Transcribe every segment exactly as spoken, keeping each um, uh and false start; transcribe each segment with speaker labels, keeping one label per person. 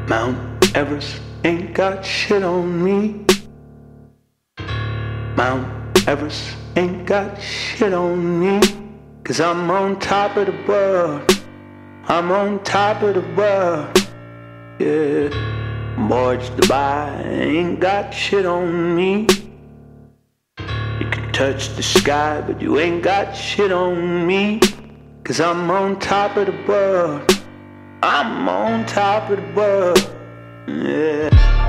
Speaker 1: Mount Everest ain't got shit on me. Mount Everest ain't got shit on me. Cause I'm on top of the world. I'm on top of the world. Yeah. Boys Dubai ain't got shit on me. You can touch the sky, but you ain't got shit on me. Cause I'm on top of the world. I'm on top of the world. Yeah.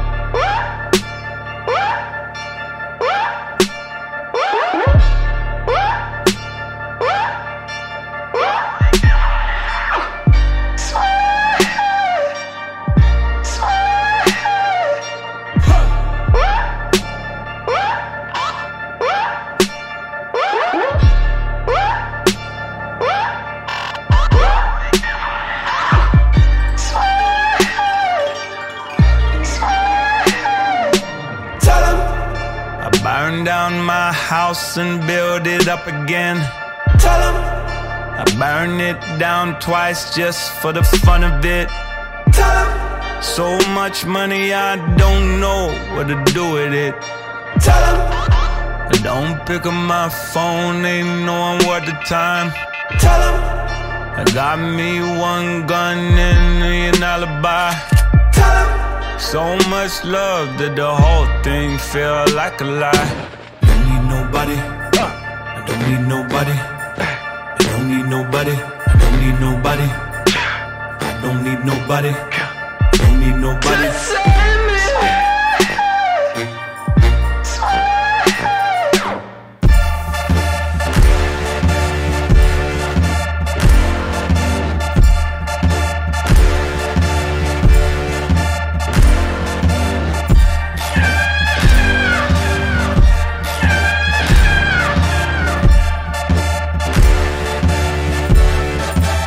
Speaker 2: Burn down my house and build it up again. Tell 'em I burn it down twice just for the fun of it. Tell 'em so much money I don't know what to do with it. Tell 'em I don't pick up my phone, ain't knowing what the time. Tell 'em I got me one gun and an alibi. Tell 'em so much love that the whole thing feel like a lie. Don't need nobody, I don't need nobody. I don't need nobody, I don't need nobody. I don't need nobody, I don't need nobody.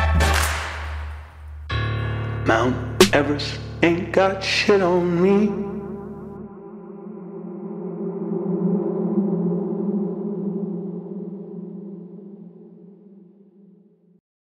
Speaker 1: Mount Everest ain't got shit on me.